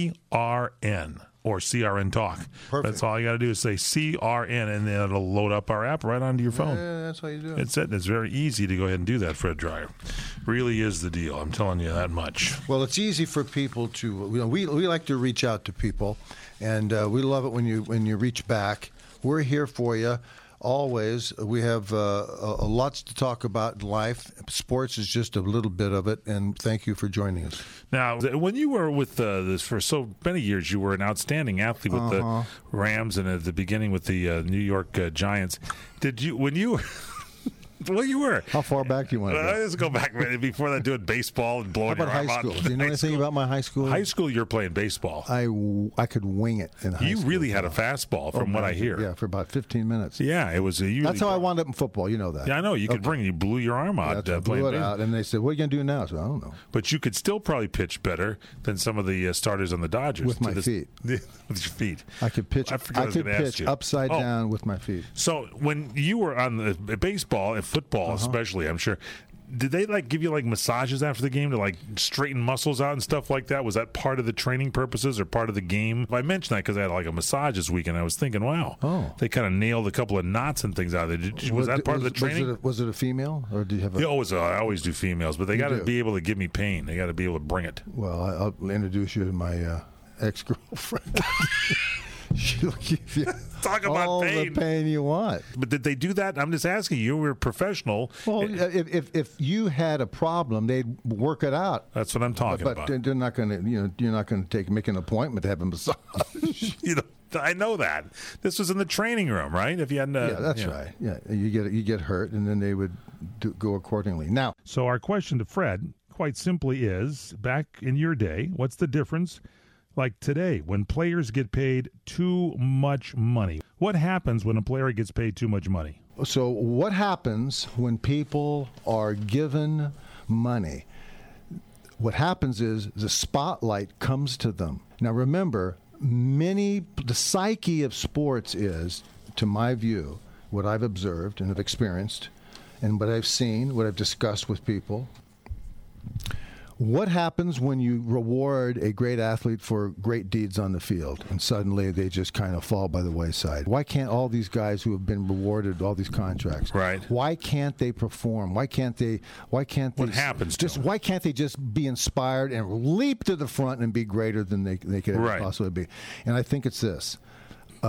CRN. Or CRN Talk. Perfect. That's all you got to do is say CRN, and then it'll load up our app right onto your phone. Yeah, that's how you do it. It's it. It's very easy to go ahead and do that, Fred Dreyer. Really is the deal. I'm telling you that much. Well, it's easy for people to. We like to reach out to people, and we love it when you reach back. We're here for you. Always. We have lots to talk about in life. Sports is just a little bit of it, and thank you for joining us. Now, when you were with this for so many years, you were an outstanding athlete with the Rams, and at the beginning with the New York Giants. Did you, when you Well, you were. How far back do you want to go? Let's go back before that, doing baseball and blowing your arm out. How about high school? Do you know anything about my high school? High school, you're playing baseball. I could wing it in high school. You really had a fastball, from what I hear. Yeah, for about 15 minutes. Yeah, it was. That's how I wound up in football. You know that. Yeah, I know. You could bring. You blew your arm out. I blew it out, and they said, "What are you going to do now?" So I don't know. But you could still probably pitch better than some of the starters on the Dodgers with my feet. With your feet, I could pitch. I could pitch upside down with my feet. So when you were on the baseball and football, especially, I'm sure, did they give you massages after the game to straighten muscles out and stuff like that? Was that part of the training purposes or part of the game? I mentioned that because I had a massage this weekend. I was thinking, wow, they kind of nailed a couple of knots and things out of there. Was that part of the training? Was it a female, or did you have? I always do females, but they got to be able to give me pain. They got to be able to bring it. Well, I'll introduce you to my ex-girlfriend. She'll give you talk about all the pain you want. But did they do that? I'm just asking you. You were a professional. Well, if you had a problem, they'd work it out. That's what I'm talking about. But they're not going to. You're not going to make an appointment to have a massage. I know that. This was in the training room, right? If you hadn't. Yeah, that's right. Yeah, you get hurt, and then they would go accordingly. Now, so our question to Fred, quite simply, is: back in your day, what's the difference? Like today, when players get paid too much money. What happens when a player gets paid too much money? So what happens when people are given money? What happens is the spotlight comes to them. Now remember, the psyche of sports is, to my view, what I've observed and have experienced, and what I've seen, what I've discussed with people. What happens when you reward a great athlete for great deeds on the field and suddenly they just kind of fall by the wayside? Why can't all these guys who have been rewarded all these contracts? Right. Why can't they perform? Why can't they? What happens? Why can't they just be inspired and leap to the front and be greater than they could ever possibly be? And I think it's this: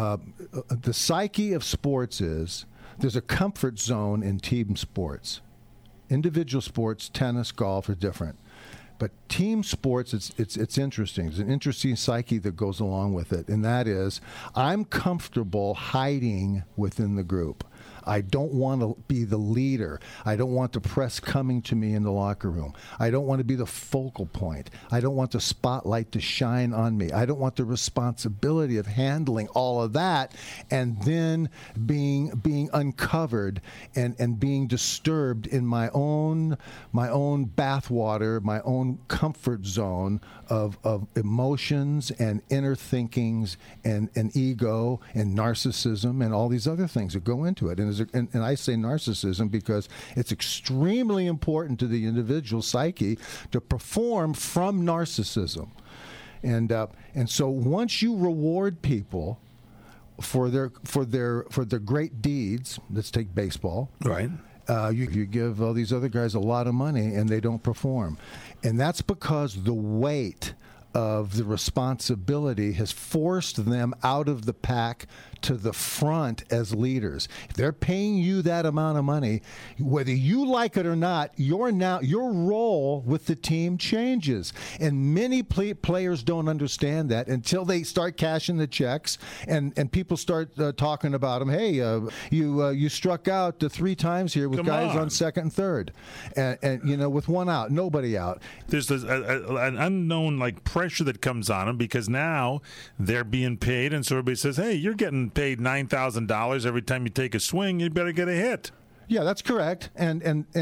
the psyche of sports is there's a comfort zone in team sports. Individual sports, tennis, golf are different. But team sports, it's interesting. There's an interesting psyche that goes along with it, and that is I'm comfortable hiding within the group. I don't want to be the leader. I don't want the press coming to me in the locker room. I don't want to be the focal point. I don't want the spotlight to shine on me. I don't want the responsibility of handling all of that and then being uncovered and being disturbed in my own bathwater, my own comfort zone of emotions and inner thinkings and ego and narcissism and all these other things that go into it. And I say narcissism because it's extremely important to the individual psyche to perform from narcissism. And so once you reward people for their great deeds, let's take baseball. Right. You give all these other guys a lot of money and they don't perform. And that's because the weight of the responsibility has forced them out of the pack to the front as leaders. If they're paying you that amount of money, whether you like it or not, your role with the team changes. And many players don't understand that until they start cashing the checks and people start talking about them. Hey, you struck out 3 times here with guys on second and third, and with one out, nobody out. There's an unknown pressure that comes on them because now they're being paid, and so everybody says, "Hey, you're getting paid $9,000 every time you take a swing. You better get a hit." Yeah, that's correct. And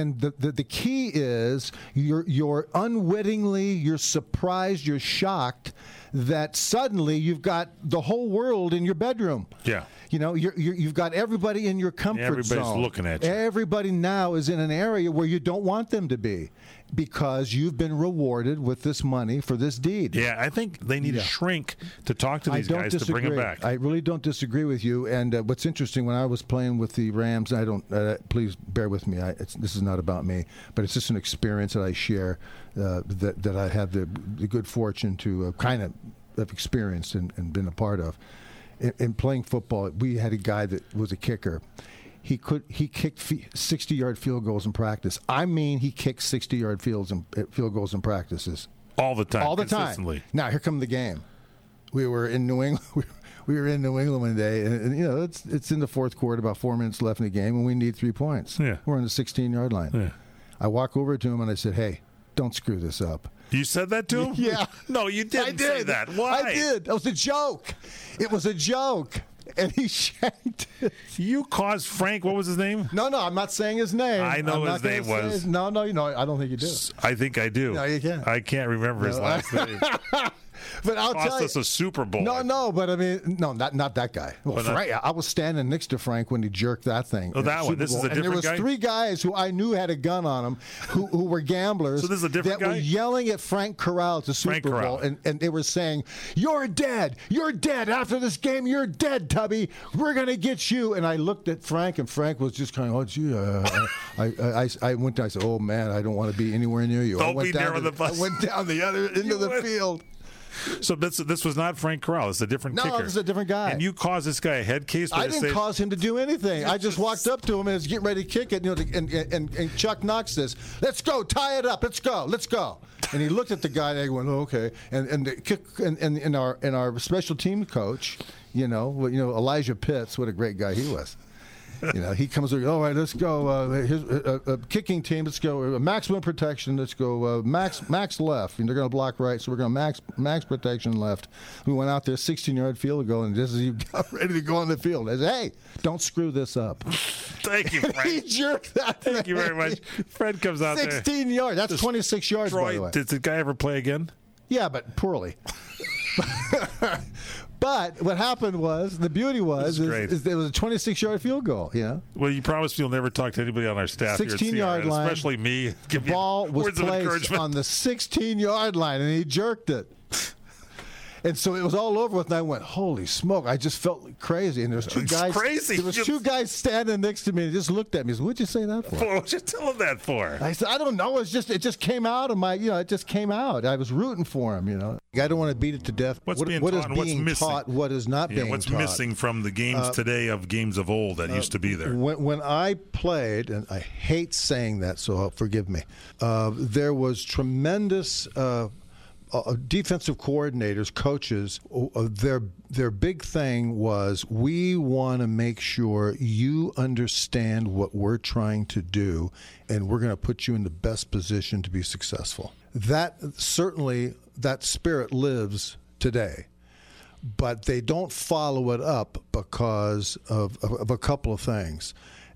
the key is you're unwittingly, you're surprised, you're shocked that suddenly you've got the whole world in your bedroom. Yeah. You've got everybody in your comfort zone. Everybody's looking at you. Everybody now is in an area where you don't want them to be because you've been rewarded with this money for this deed. Yeah, I think they need a shrink to talk to these guys to bring them back. I really don't disagree with you. And what's interesting, when I was playing with the Rams, I don't. Please bear with me. This is not about me, but it's just an experience that I share that I have the good fortune to kind of have experienced and been a part of. In playing football, we had a guy that was a kicker. He kicked 60-yard field goals in practice. I mean, he kicked 60-yard field goals in practices all the time. All the consistently. time. Now here comes the game. We were in New England. We were in New England one day, and it's in the fourth quarter, about 4 minutes left in the game, and we need 3 points. Yeah. We're on the 16-yard line. Yeah. I walk over to him and I said, "Hey, don't screw this up." You said that to him? Yeah. No, you didn't say that. Why? I did. It was a joke. It was a joke. And he shanked it. You caused Frank, what was his name? No, I'm not saying his name. I know his name was. No, I don't think you do. I think I do. No, you can't. I can't remember his last name. But I'll tell you, cost us a Super Bowl. No, but I mean, no, not that guy. Well, Frank, I was standing next to Frank when he jerked that thing. Oh, that one. This is a different guy? And there was 3 guys who I knew had a gun on them who were gamblers. So this is a different guy? Were yelling at Frank Corral at the Super Bowl, and they were saying, "You're dead. You're dead. After this game, you're dead, Tubby. We're going to get you." And I looked at Frank, and Frank was just kind of, "Oh, gee." I went down. I said, "Oh, man, I don't want to be anywhere near you." Don't be near the bus. I went down the other end of the field. So this was not Frank Corral. It's a different kicker. No, this is a different guy. And you caused this guy a head case. I didn't cause him to do anything. I just walked up to him and was getting ready to kick it. And Chuck Knox says, "Let's go, tie it up. Let's go." And he looked at the guy and he went, "Oh, okay." And the kick and our special team coach, Elijah Pitts, what a great guy he was. He comes over, "All right, let's go. Here's a kicking team. Let's go. Maximum protection. Let's go. Max left. And they're going to block right, so we're going to max protection left." We went out there, 16-yard field goal, and just as he got ready to go on the field, I said, "Hey, don't screw this up." Thank you, Frank. He jerked that. Thank you very much. Fred comes out 16 yards. That's 26 yards, by the way. Did the guy ever play again? Yeah, but poorly. But what happened was, the beauty was, is there was a 26-yard field goal. Well, you promised you'll never talk to anybody on our staff 16-yard line, especially me. The ball was placed on the 16-yard line, and he jerked it. And so it was all over with, and I went, holy smoke. I just felt crazy. And there's two guys. Crazy. There was two guys standing next to me and just looked at me. What'd you say that for? What did you tell him that for? I said, I don't know. It just came out of my, it just came out. I was rooting for him, I don't want to beat it to death. What is being taught, what is not being what's taught. missing from the games today of games of old that used to be there? When I played, and I hate saying that, so forgive me, there was tremendous defensive coordinators, coaches. Their big thing was, we want to make sure you understand what we're trying to do, and we're going to put you in the best position to be successful. That certainly, that spirit lives today, but they don't follow it up because of a couple of things.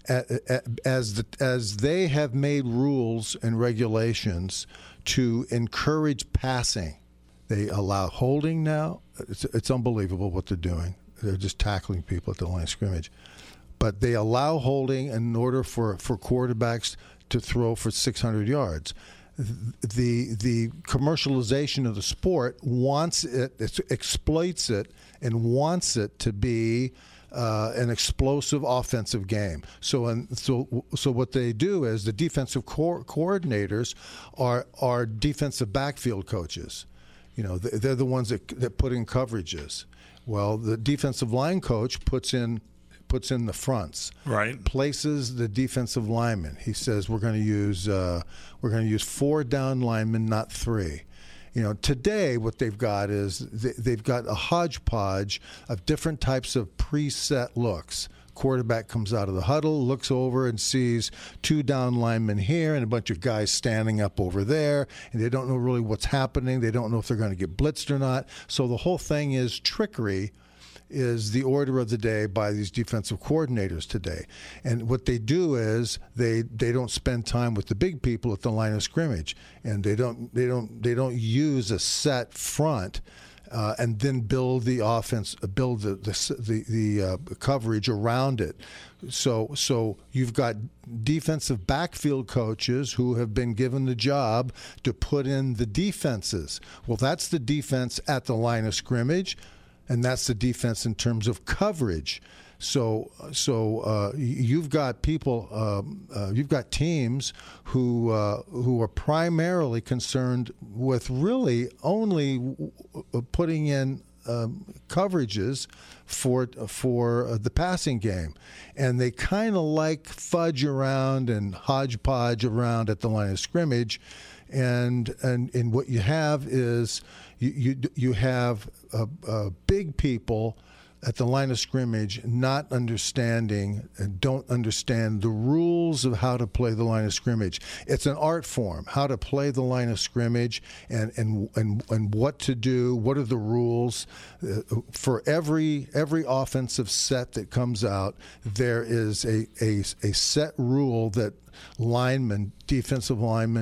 As they have made rules and regulations to encourage passing, they allow holding now. It's unbelievable what they're doing. They're just tackling people at the line of scrimmage. But they allow holding in order for quarterbacks to throw for 600 yards. The commercialization of the sport wants it exploits it, and wants it to be an explosive offensive game. So what they do is the defensive coordinators are defensive backfield coaches. They're the ones that put in coverages. Well, the defensive line coach puts in the fronts, right? Places the defensive linemen. He says we're going to use 4 down linemen, not 3. Today what they've got is they've got a hodgepodge of different types of preset looks. Quarterback comes out of the huddle, looks over and sees 2 down linemen here and a bunch of guys standing up over there, and they don't know really what's happening. They don't know if they're going to get blitzed or not. So the whole thing is trickery is the order of the day by these defensive coordinators today. And what they do is they don't spend time with the big people at the line of scrimmage, and they don't use a set front and then build the offense, build the coverage around it. So you've got defensive backfield coaches who have been given the job to put in the defenses. Well, that's the defense at the line of scrimmage, and that's the defense in terms of coverage. So you've got people, you've got teams who are primarily concerned with really only putting in coverages for the passing game, and they kind of like fudge around and hodgepodge around at the line of scrimmage, and what you have is you have big people at the line of scrimmage not understanding and don't understand the rules of how to play the line of scrimmage. It's an art form, how to play the line of scrimmage and what to do, what are the rules. For every offensive set that comes out, there is a set rule that linemen, defensive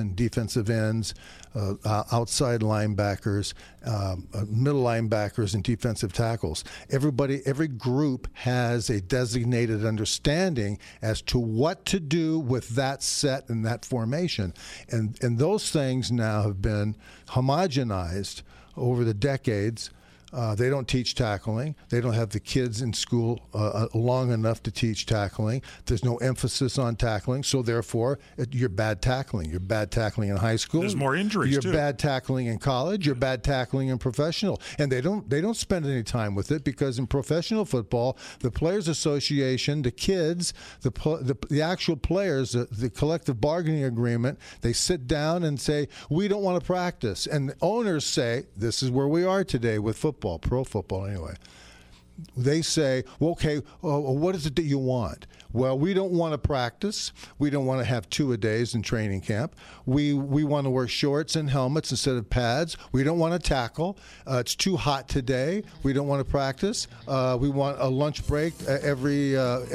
ends, outside linebackers, middle linebackers, and defensive tackles. Every group has a designated understanding as to what to do with that set and that formation. And those things now have been homogenized over the decades. They don't teach tackling. They don't have the kids in school long enough to teach tackling. There's no emphasis on tackling, so therefore you're bad tackling. You're bad tackling in high school. There's more injuries You're too. bad tackling in college. You're bad tackling in professional, and they don't spend any time with it, because in professional football, the Players Association, the kids, the actual players, the collective bargaining agreement, they sit down and say, we don't want to practice, and the owners say, this is where we are today with football. Pro football anyway. They say, well, okay, what is it that you want? Well, we don't want to practice. We don't want to have 2-a-days in training camp. We want to wear shorts and helmets instead of pads. We don't want to tackle. It's too hot today. We don't want to practice. We want a lunch break every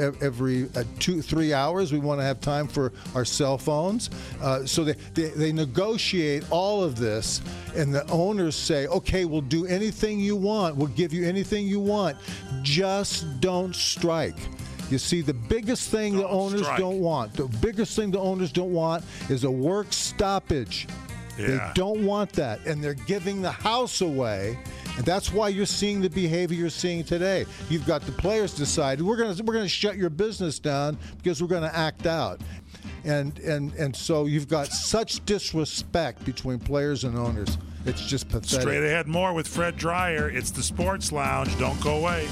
2-3 hours. We want to have time for our cell phones. So they negotiate all of this, and the owners say, okay, we'll do anything you want. We'll give you anything you want. Just don't strike. You see, the biggest thing the owners don't want is a work stoppage. Yeah. They don't want that, and they're giving the house away, And that's why you're seeing the behavior you're seeing today. You've got the players decide we're going to shut your business down because we're going to act out. And so you've got such disrespect between players and owners. It's just pathetic. Straight ahead, more with Fred Dreyer. It's the Sports Lounge. Don't go away.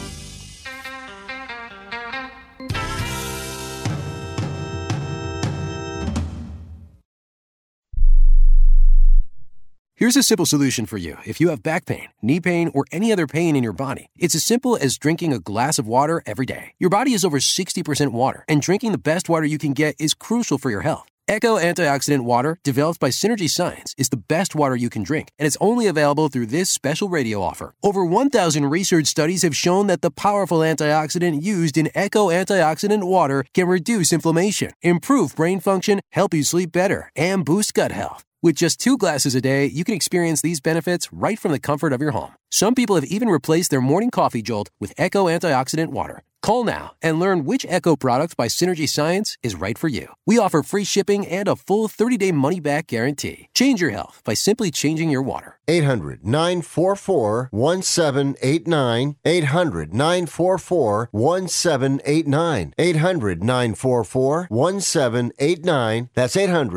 Here's a simple solution for you if you have back pain, knee pain, or any other pain in your body. It's as simple as drinking a glass of water every day. Your body is over 60% water, and drinking the best water you can get is crucial for your health. Echo Antioxidant Water, developed by Synergy Science, is the best water you can drink, and it's only available through this special radio offer. Over 1,000 research studies have shown that the powerful antioxidant used in Echo Antioxidant Water can reduce inflammation, improve brain function, help you sleep better, and boost gut health. With just 2 glasses a day, you can experience these benefits right from the comfort of your home. Some people have even replaced their morning coffee jolt with Echo Antioxidant Water. Call now and learn which Echo product by Synergy Science is right for you. We offer free shipping and a full 30-day money-back guarantee. Change your health by simply changing your water. 800-944-1789. 800-944-1789. 800-944-1789. That's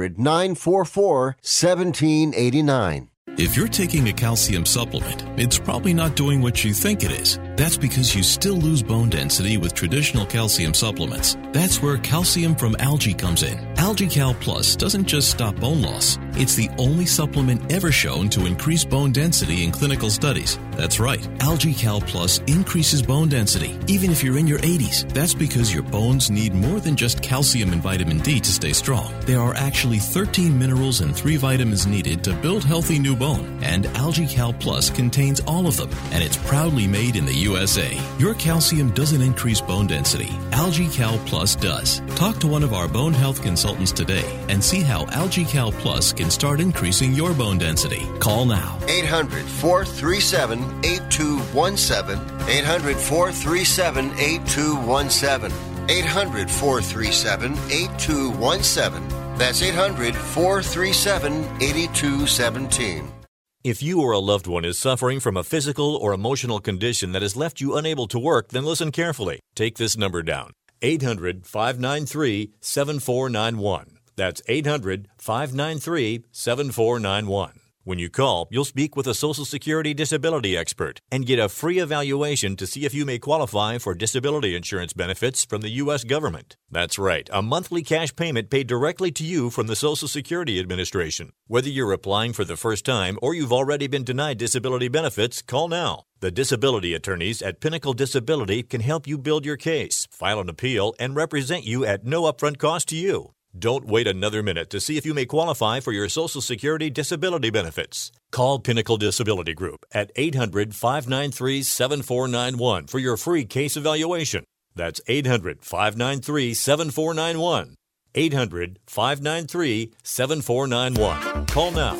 800-944-1789. If you're taking a calcium supplement, it's probably not doing what you think it is. That's because you still lose bone density with traditional calcium supplements. That's where calcium from algae comes in. AlgaeCal Plus doesn't just stop bone loss. It's the only supplement ever shown to increase bone density in clinical studies. That's right. AlgaeCal Plus increases bone density, even if you're in your 80s. That's because your bones need more than just calcium and vitamin D to stay strong. There are actually 13 minerals and 3 vitamins needed to build healthy new bone, and AlgaeCal Plus contains all of them, and it's proudly made in the USA. Your calcium doesn't increase bone density. AlgaeCal Plus does. Talk to one of our bone health consultants today and see how AlgaeCal Plus can start increasing your bone density. Call now. 800-437-8217. 800-437-8217. 800-437-8217. That's 800-437-8217. If you or a loved one is suffering from a physical or emotional condition that has left you unable to work, then listen carefully. Take this number down. 800-593-7491. That's 800-593-7491. When you call, you'll speak with a Social Security disability expert and get a free evaluation to see if you may qualify for disability insurance benefits from the U.S. government. That's right, a monthly cash payment paid directly to you from the Social Security Administration. Whether you're applying for the first time or you've already been denied disability benefits, call now. The disability attorneys at Pinnacle Disability can help you build your case, file an appeal, and represent you at no upfront cost to you. Don't wait another minute to see if you may qualify for your Social Security disability benefits. Call Pinnacle Disability Group at 800-593-7491 for your free case evaluation. That's 800-593-7491. 800-593-7491. Call now.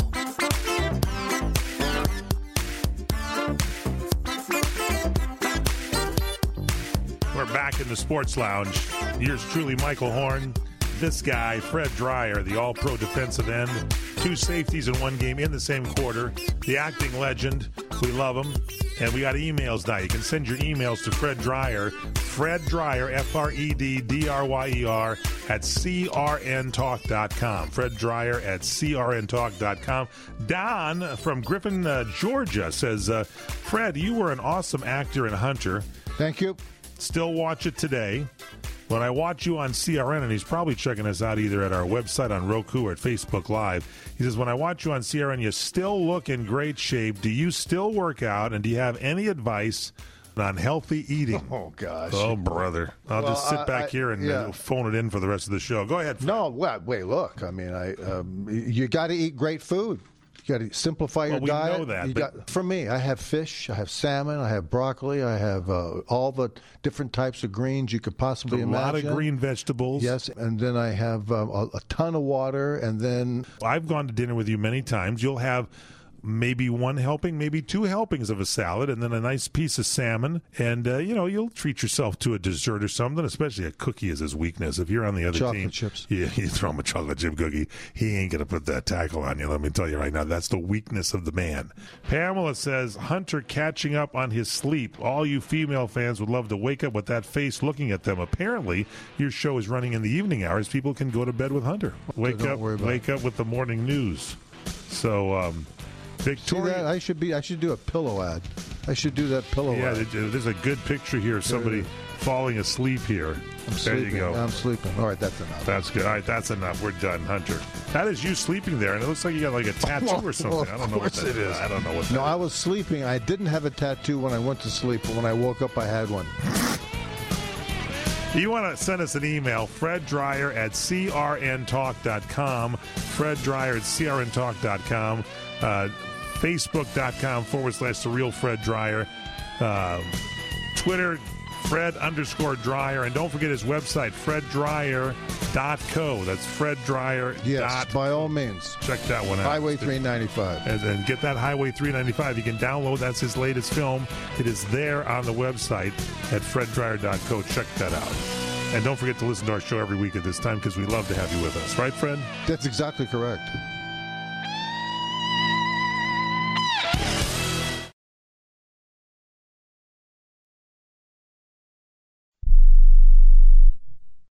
We're back in the Sports Lounge. Here's truly Michael Horn. This guy, Fred Dreyer, the all-pro defensive end, 2 safeties in 1 game in the same quarter, the acting legend. We love him. And we got emails now. You can send your emails to Fred Dreyer, Fred Dreyer, FREDDRYER, at crntalk.com. Fred Dreyer at crntalk.com. Don from Griffin, Georgia says, Fred, you were an awesome actor and hunter. Thank you. Still watch it today. When I watch you on CRN, and he's probably checking us out either at our website on Roku or at Facebook Live, he says, when I watch you on CRN, you still look in great shape. Do you still work out, and do you have any advice on healthy eating? Oh, gosh. Oh, brother. I'll just sit back here and phone it in for the rest of the show. Go ahead, Fred. No, wait, look. I mean, you got to eat great food. You got to simplify your diet. We know that. For me, I have fish, I have salmon, I have broccoli, I have all the different types of greens you could possibly imagine. A lot of green vegetables. Yes, and then I have a ton of water, and then... I've gone to dinner with you many times. You'll have maybe one helping, maybe 2 helpings of a salad, and then a nice piece of salmon. And, you'll treat yourself to a dessert or something, especially a cookie is his weakness. If you're on the other team, chips. Yeah, you throw him a chocolate chip cookie, he ain't going to put that tackle on you. Let me tell you right now, that's the weakness of the man. Pamela says, Hunter catching up on his sleep. All you female fans would love to wake up with that face looking at them. Apparently, your show is running in the evening hours. People can go to bed with Hunter. Wake up with the morning news. So, Victoria. See that? I should do a pillow ad. I should do that pillow ad. Yeah, there's a good picture here of somebody falling asleep here. There you go. I'm sleeping. All right, that's enough. That's good. All right, that's enough. We're done, Hunter. That is you sleeping there, and it looks like you got like a tattoo or something. I don't know what that is. I don't know what that is. No, I was sleeping. I didn't have a tattoo when I went to sleep, but when I woke up, I had one. You want to send us an email, freddryer@crntalk.com, freddryer@crntalk.com, facebook.com/TheRealFredDryer, Twitter, Fred_Dryer, and don't forget his website, freddryer.co. That's freddryer. Yes, by all means. Check that one out. Highway 395. And get that Highway 395. You can download. That's his latest film. It is there on the website at freddryer.co. Check that out. And don't forget to listen to our show every week at this time because we love to have you with us. Right, Fred? That's exactly correct.